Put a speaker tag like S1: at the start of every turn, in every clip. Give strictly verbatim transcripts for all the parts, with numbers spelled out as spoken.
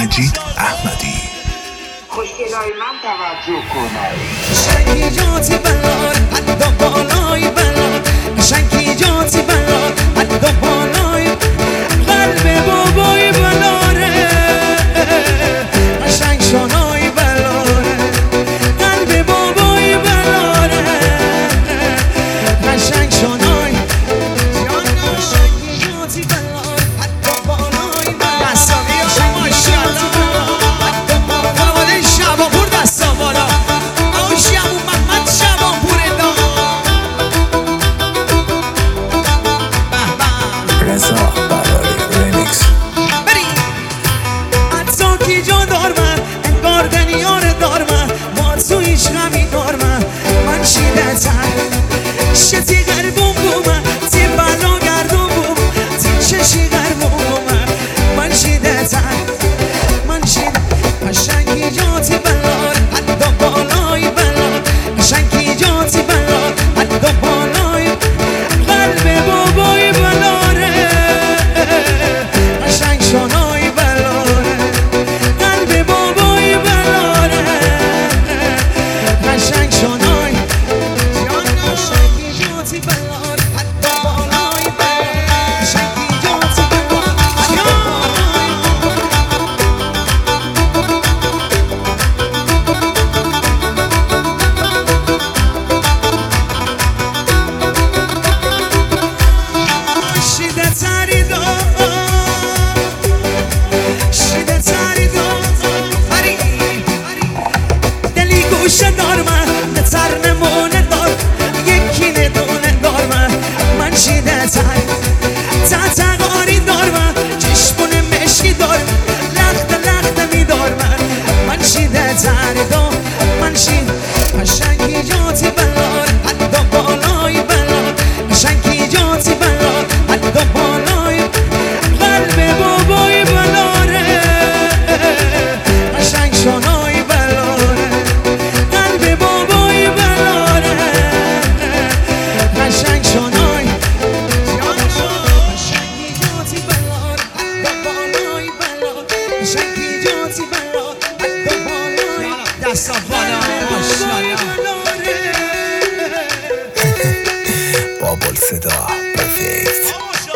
S1: مجید احمدی.
S2: خوشگلای من توجه کنید.
S3: شنگی جاتی بلار حتی بالای بلار، شنگی جاتی بلار حتی بالای قلب بابای بلاره، قشنگ شانای بلاره، قلب بابای بلاره، قشنگ شانای جانا، شنگی جاتی بلار حتی بالای بلار، دستاوی ها ماشاءالله حتی بالای شبا بور دستا بالا آوشیمون محمد شبا بور دا
S1: رضا برای ریمیکس.
S3: بری حتی کی جا دارمه انگار دنیار دارمه ما تو هیچ غمی دارمه من شیده تر شتی غربون بومه تی بلا گردون بوم تی چشی غربون بومه من شیده تر من شیده قشنگی جاتی بلار حتی بالای بلار، قشنگی جاتی بلار حتی بالای قلب بابای بلاره، قشنگ شانای بلاره، قلب بابای بلاره، قشنگ شانای جانا، قشنگی جاتی بلار حتی بالای بلار، قشنگی جاتی بلار شیده تری دا شیده تری دا هری دلی گوشه دارمه نتر نمونه دار یکی ندونه دارمه من شیده تر تا تقاری دارمه چشمون مشکی دارمه لخت لخت می دارمه من شیده تری دا من شید قشنگی جاتی بلار حتی بالای بلار، قشنگی جاتی بلار حتی بالای قلب بابای بلاره، قشنگ شانای بلاره، قلب بابای بلاره، قشنگ شانای جانا، قشنگی جاتی بلار حتی بالای بلار، قشنگی جاتی بلار حتی بالای دستا بالا ماشاءالله
S1: بابل صدا پرفکت.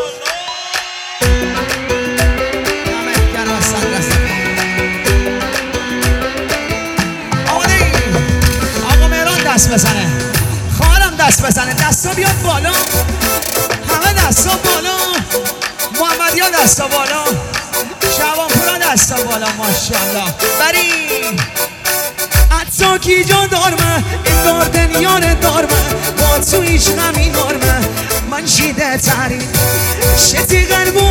S3: آقا مهران دست بزنه، خواهرم دست بزنه، دستا بیاد بالا، همه دستا بالا، محمدی ها دستا بالا، شبانپورا دستا بالا ماشاءالله. بری حتی کی جا دارمه انگار دنیار دارمه با تو هیچ غمی دارمه من شیده تری شتی غربون